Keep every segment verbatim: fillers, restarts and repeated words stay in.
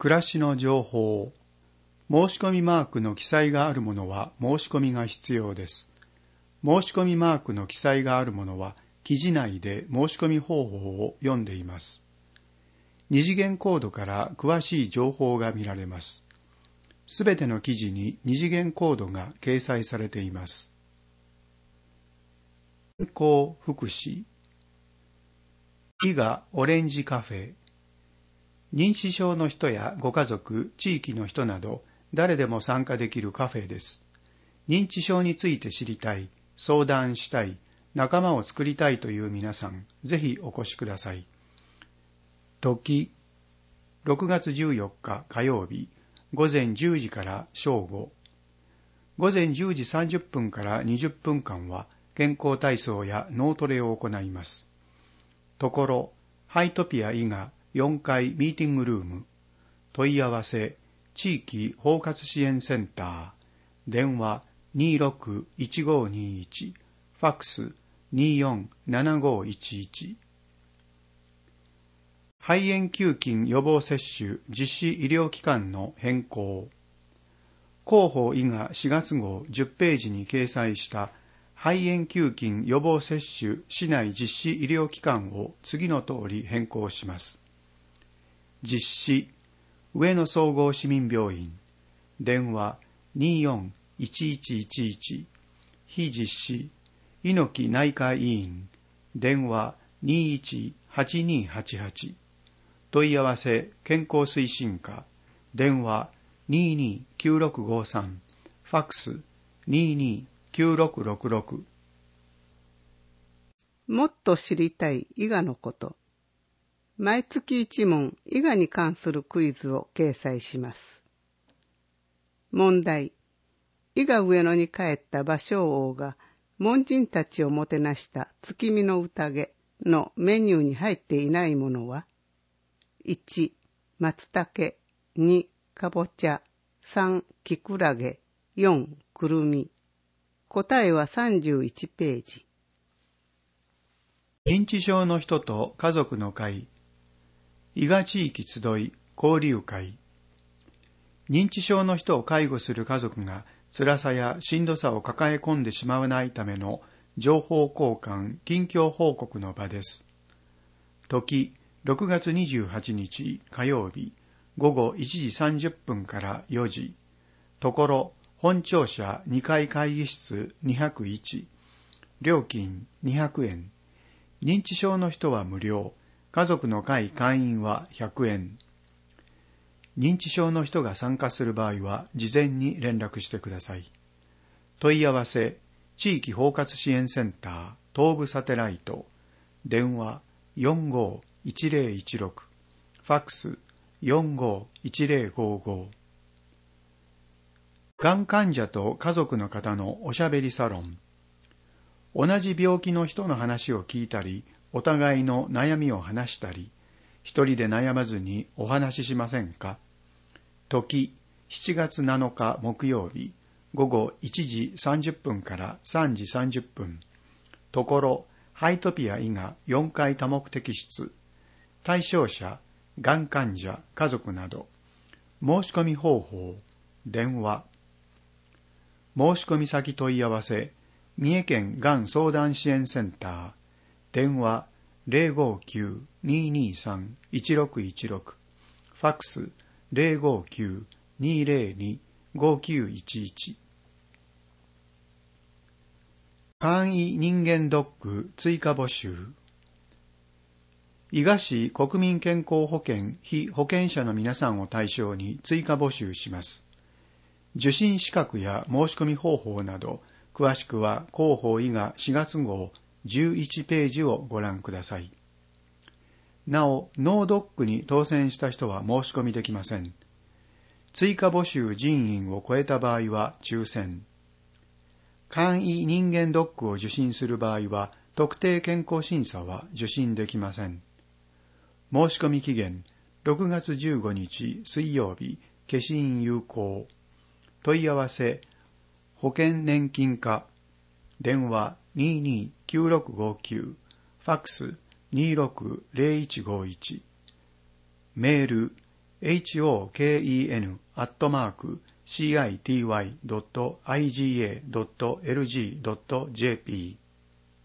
暮らしの情報。申し込みマークの記載があるものは申し込みが必要です。申し込みマークの記載があるものは記事内で申し込み方法を読んでいます。二次元コードから詳しい情報が見られます。すべての記事に二次元コードが掲載されています。健康福祉。伊賀オレンジカフェ。認知症の人やご家族、地域の人など誰でも参加できるカフェです。認知症について知りたい、相談したい、仲間を作りたいという皆さん、ぜひお越しください。時、ろくがつじゅうよっか火曜日、午前じゅうじから正午。午前じゅうじさんじゅっぷんからにじゅっぷんかんは健康体操や脳トレを行います。ところ、ハイトピア伊賀よんかいミーティングルーム。問い合わせ、地域包括支援センター。電話 にーろくいちごにいち。ファックス にーよんななごいちいち。肺炎球菌予防接種実施医療機関の変更。広報伊賀しがつ号じゅっページに掲載した肺炎球菌予防接種市内実施医療機関を次の通り変更します。実施、上野総合市民病院。電話 にーよんいちいちいちいち。非実施、猪木内科医院。電話 にーいちはちにーはちはち。問い合わせ健康推進課。電話 にーにーきゅうろくごさん。ファックス にーにーきゅうろくろくろく。 もっと知りたい伊賀のこと。毎月一問伊賀に関するクイズを掲載します。問題。伊賀上野に帰った芭蕉王が門人たちをもてなした月見の宴のメニューに入っていないものは？いち、松茸、に、かぼちゃ、さん、きくらげ、よん、くるみ。答えはさんじゅういちページ。 認知症の人と家族の会。伊賀地域集い交流会。認知症の人を介護する家族が辛さやしんどさを抱え込んでしまわないための情報交換、近況報告の場です。時、ろくがつにじゅうはちにち火曜日、午後いちじさんじゅっぷんからよじ。ところ、本庁舎にかい会議室にひゃくいち。料金にひゃくえん。認知症の人は無料。家族の会会員はひゃくえん。認知症の人が参加する場合は事前に連絡してください。問い合わせ、地域包括支援センター、東部サテライト。電話よんごーいちぜろいちろく。ファックスよんごーいちぜろごご。がん患者と家族の方のおしゃべりサロン。同じ病気の人の話を聞いたり、お互いの悩みを話したり、一人で悩まずにお話ししませんか？時、しちがつなのか木曜日、午後いちじさんじゅっぷんからさんじさんじゅっぷん。ところ、ハイトピア伊賀よんかい多目的室。対象者、がん患者、家族など。申し込み方法、電話。申し込み先問い合わせ、三重県がん相談支援センター。電話 ゼロごきゅうにーにーさんいちろくいちろく。ファックス ゼロごきゅうにーぜろにごきゅういちいち。簡易人間ドック追加募集。伊賀市国民健康保険被保険者の皆さんを対象に追加募集します。受診資格や申し込み方法など、詳しくは広報伊賀しがつ号じゅういちページをご覧ください。なお、ノードックに当選した人は申し込みできません。追加募集人員を超えた場合は抽選。簡易人間ドックを受診する場合は、特定健康審査は受診できません。申し込み期限、ろくがつじゅうごにち水曜日、消印有効。問い合わせ、保険年金課。電話にーにーきゅうろくごきゅう。ファックスにーろくぜろいちごいち。メール、 ホケン アットマーク シーアイティーワイ ドット アイジーエー ドット エルジー ドット ジェーピー。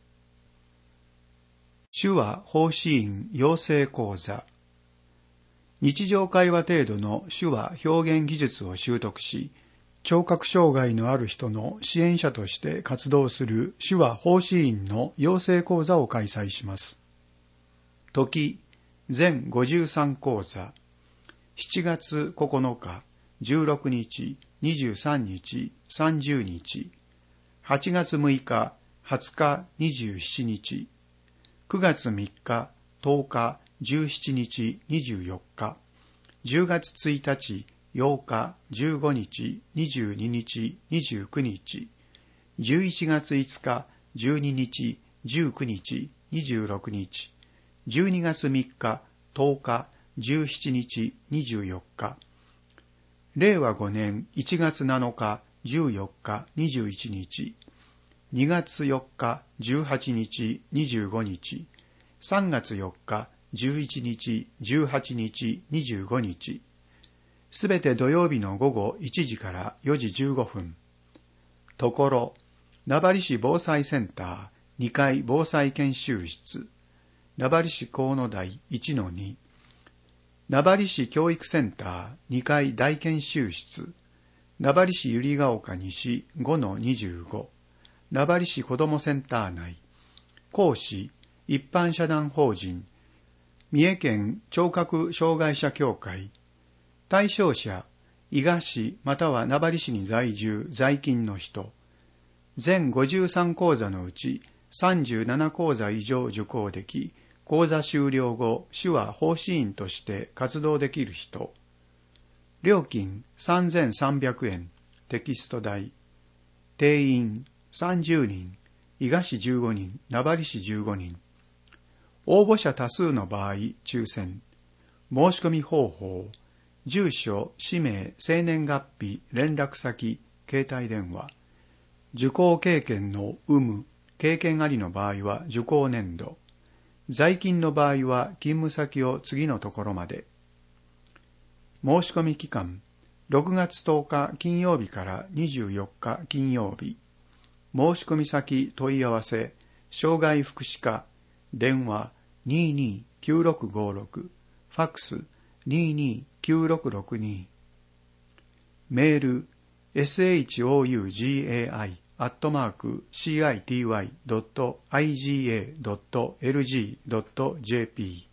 手話奉仕員養成講座。日常会話程度の手話表現技術を習得し、聴覚障害のある人の支援者として活動する手話奉仕員の養成講座を開催します。時、全ごじゅうさん講座。しちがつここのか、じゅうろくにち、にじゅうさんにち、さんじゅうにち、はちがつむいか、はつか、にじゅうしちにち、くがつみっか、とおか、じゅうしちにち、にじゅうよっか、じゅうがつついたち、ようか、じゅうごにち、にじゅうににち、にじゅうくにち、じゅういちがついつか、じゅうににち、じゅうくにち、にじゅうろくにち、じゅうにがつみっか、とおか、じゅうしちにち、にじゅうよっか、れいわごねんいちがつなのか、じゅうよっか、にじゅういちにち、にがつよっか、じゅうはちにち、にじゅうごにち、さんがつよっか、じゅういちにち、じゅうはちにち、にじゅうごにち、すべて土曜日のごごいちじからよじじゅうごふん。ところ、名張市防災センターにかい防災研修室、名張市河野台 いちのに、名張市教育センターにかい大研修室、名張市百合ヶ丘西 ごのにじゅうご、名張市子どもセンター内、講師、一般社団法人、三重県聴覚障害者協会、対象者、伊賀市または名張市に在住、在勤の人、全ごじゅうさん講座のうちさんじゅうなな講座以上受講でき、講座終了後、手話奉仕員として活動できる人。料金さんぜんさんびゃくえん、テキスト代。定員さんじゅうにん、伊賀市じゅうごにん、名張市じゅうごにん。応募者多数の場合、抽選。申し込み方法。住所、氏名、生年月日、連絡先、携帯電話。受講経験の有無、経験ありの場合は受講年度。在勤の場合は勤務先を次のところまで。申し込み期間、ろくがつとおか金曜日からにじゅうよっか金曜日。申し込み先問い合わせ、障害福祉課、電話 にーにーきゅうろくごろく、ファックス にーにーきゅうろくろくに、メール エスエイチオーユージーエーアイ アットマーク シーアイティーワイ ドット アイジーエー ドット エルジー ドット ジェーピー。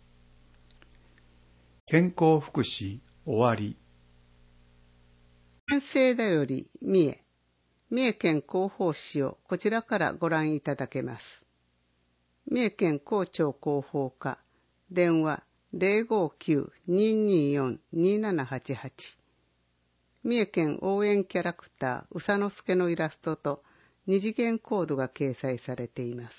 健康福祉終わり。 先生だより三重、三重県広報誌をこちらからご覧いただけます。三重県広聴広報課、電話 ゼロごきゅう にーにーよん にーななはちはち。三重県応援キャラクターうさのすけのイラストと二次元コードが掲載されています。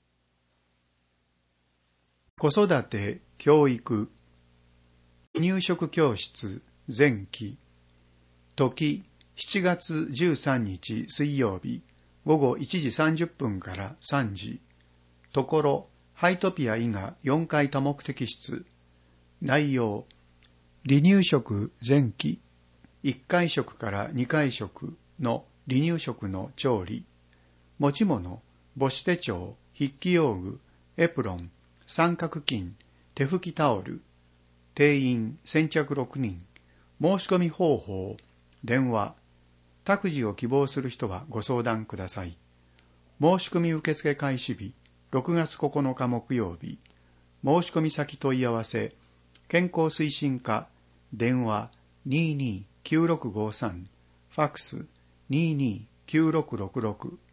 子育て、教育、入植教室、前期、時、しちがつじゅうさんにち水曜日、ごごいちじさんじゅっぷんからさんじ、ところ、ハイトピア伊賀よんかい多目的室、内容、離乳食前期、いっかい食からにかい食の離乳食の調理、持ち物、母子手帳、筆記用具、エプロン、三角巾、手拭きタオル、定員先着ろくにん、申し込み方法、電話、託児を希望する人はご相談ください。申し込み受付開始日、ろくがつここのか木曜日、申し込み先問い合わせ、健康推進課、電話 にーにーきゅうろくごさん、ファックス にーにーきゅうろくろくろく。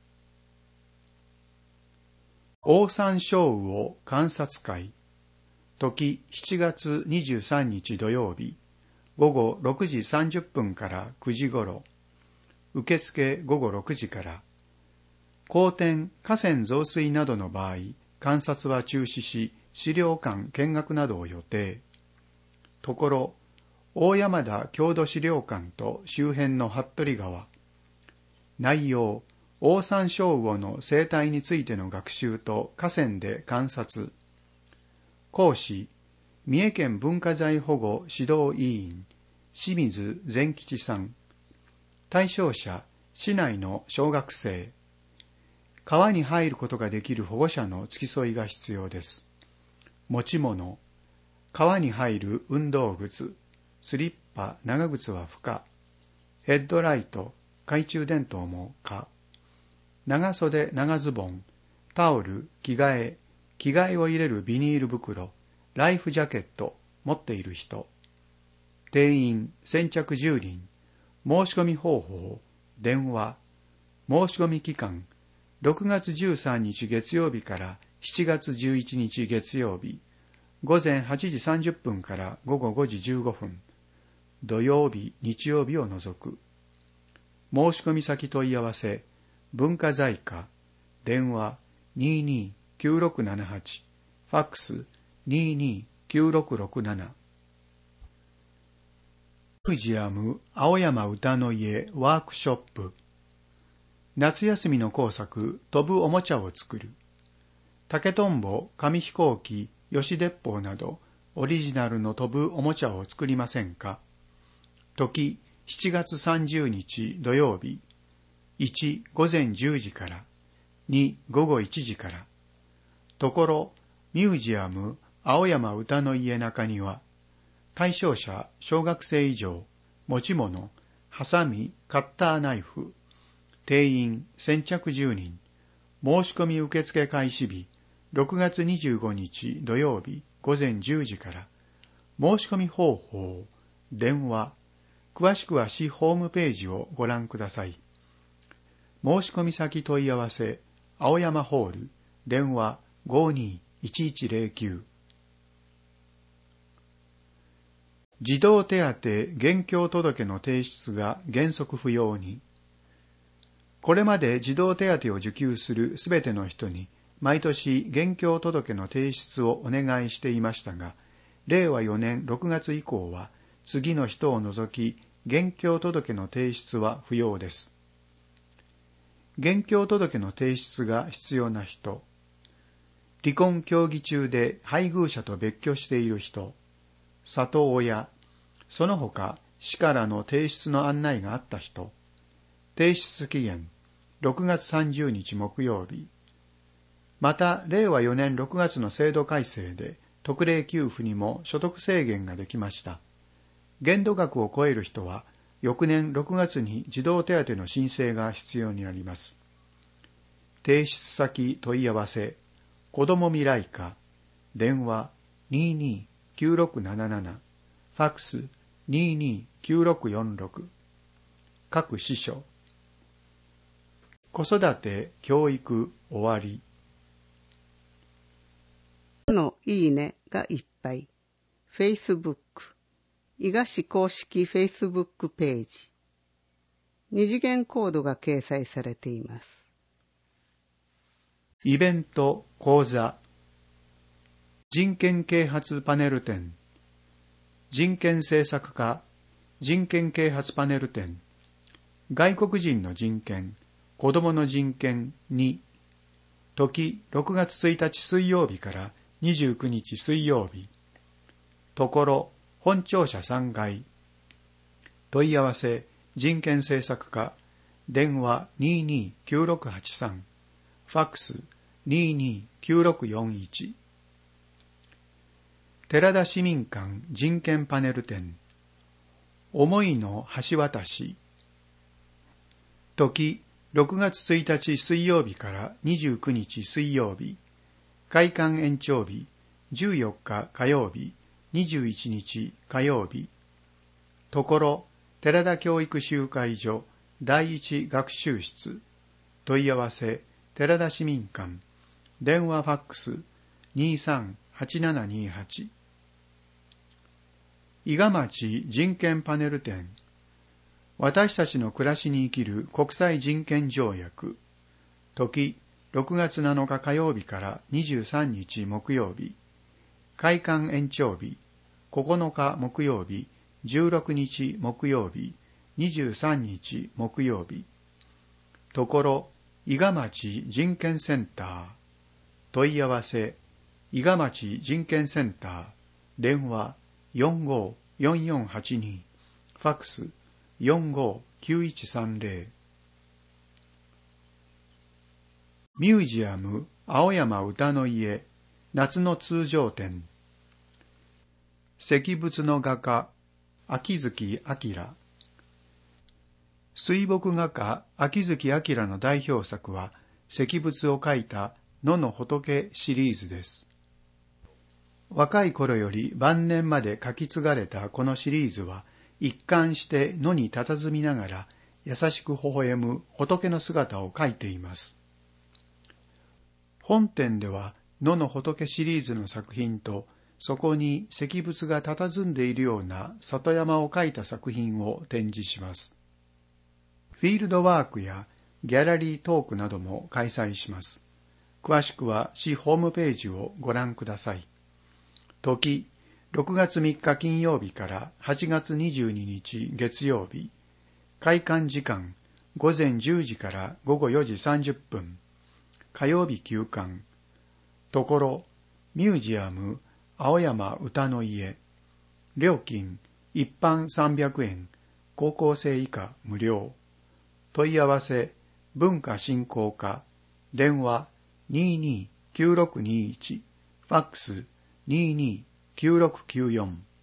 オオサンショウウオ観察会、時しちがつにじゅうさんにち土曜日、ごごろくじさんじゅっぷんからくじごろ、受付ごごろくじから、荒天、河川増水などの場合、観察は中止し、資料館見学などを予定。ところ、大山田郷土資料館と周辺の服部川。内容、オオサンショウウオの生態についての学習と河川で観察。講師、 三重県文化財保護指導委員、清水善吉さん。対象者、市内の小学生。川に入ることができる保護者の付き添いが必要です。持ち物、川に入る運動靴、スリッパ、長靴は不可。ヘッドライト、懐中電灯も可。長袖、長ズボン、タオル、着替え、着替えを入れるビニール袋、ライフジャケット、持っている人。定員、先着じゅうにん。申し込み方法、電話。申し込み期間、ろくがつじゅうさんにち月曜日からしちがつじゅういちにち月曜日、午前はちじさんじゅっぷんから午後ごじじゅうごふん、土曜日、日曜日を除く。申し込み先問い合わせ、文化財課、電話 にーにーきゅうろくななはち、ファックス にーにーきゅうろくろくなな。ミュージアム青山歌の家ワークショップ。夏休みの工作、飛ぶおもちゃを作る。竹とんぼ、紙飛行機、吉鉄砲など、オリジナルの飛ぶおもちゃを作りませんか？時、しちがつさんじゅうにち土曜日。いち、午前じゅうじから。に、午後いちじから。ところ、ミュージアム青山歌の家中庭。対象者、小学生以上。持ち物、ハサミ、カッターナイフ。定員、先着じゅうにん。申し込み受付開始日、ろくがつにじゅうごにち土曜日午前じゅうじから。申し込み方法、電話。詳しくは市ホームページをご覧ください。申し込み先問い合わせ、青山ホール、電話 ごーにーいちいちゼロきゅう。児童手当現況届の提出が原則不要に。これまで児童手当を受給するすべての人に毎年現況届の提出をお願いしていましたが、れいわよねんろくがつ以降は次の人を除き現況届の提出は不要です。現況届の提出が必要な人、離婚協議中で配偶者と別居している人、里親、その他市からの提出の案内があった人、提出期限ろくがつさんじゅうにち木曜日。また、れいわよねんろくがつの制度改正で特例給付にも所得制限ができました。限度額を超える人は翌年ろくがつに児童手当の申請が必要になります。提出先問い合わせ、子ども未来課、電話 にーにーきゅうろくなななな、ファックス にーにーきゅうろくよんろく。各支所。子育て、教育、終わり。 のいいねがいっぱい。Facebook。伊賀市公式 Facebook ページ。二次元コードが掲載されています。 イベント、講座。人権啓発パネル展。人権政策課、人権啓発パネル展。外国人の人権、子どもの人権に。時、ろくがつついたち水曜日からにじゅうくにち水曜日。ところ、本庁舎さんがい。問い合わせ、人権政策課、電話 にーにーきゅうろくはちさん、ファックス にーにーきゅうろくよんいち。寺田市民館人権パネル展。思いの橋渡し。時、ろくがつついたち水曜日からにじゅうくにち水曜日。開館延長日、じゅうよっか火曜日、にじゅういちにち火曜日。ところ、寺田教育集会所第一学習室。問い合わせ、寺田市民館。電話ファックス にーさんはちななにはち。伊賀町人権パネル展。私たちの暮らしに生きる国際人権条約。時、ろくがつなのか火曜日からにじゅうさんにち木曜日。開館延長日、ここのか木曜日、じゅうろくにち木曜日、にじゅうさんにち木曜日。ところ、伊賀町人権センター。問い合わせ、伊賀町人権センター。 電話 よんごーよんよんはちに、ファックス よんごーきゅういちさんぜろ。ミュージアム青山歌の家夏の通常展。石仏の画家秋月明。水墨画家秋月明の代表作は石仏を描いた野の仏シリーズです。若い頃より晩年まで書き継がれたこのシリーズは、一貫して野に佇みながら優しく微笑む仏の姿を描いています。本展では野の仏シリーズの作品と、そこに石仏が佇んでいるような里山を描いた作品を展示します。フィールドワークやギャラリートークなども開催します。詳しくは市ホームページをご覧ください。時、ろくがつみっか金曜日からはちがつにじゅうににち月曜日。開館時間、ごぜんじゅうじからごごよじさんじゅっぷん。火曜日休館。ところ、ミュージアム青山歌の家。料金、一般さんびゃくえん、高校生以下無料。問い合わせ、文化振興課。電話、にーにーきゅうろくにーいち。ファックス、にーにーきゅうろくきゅうよん。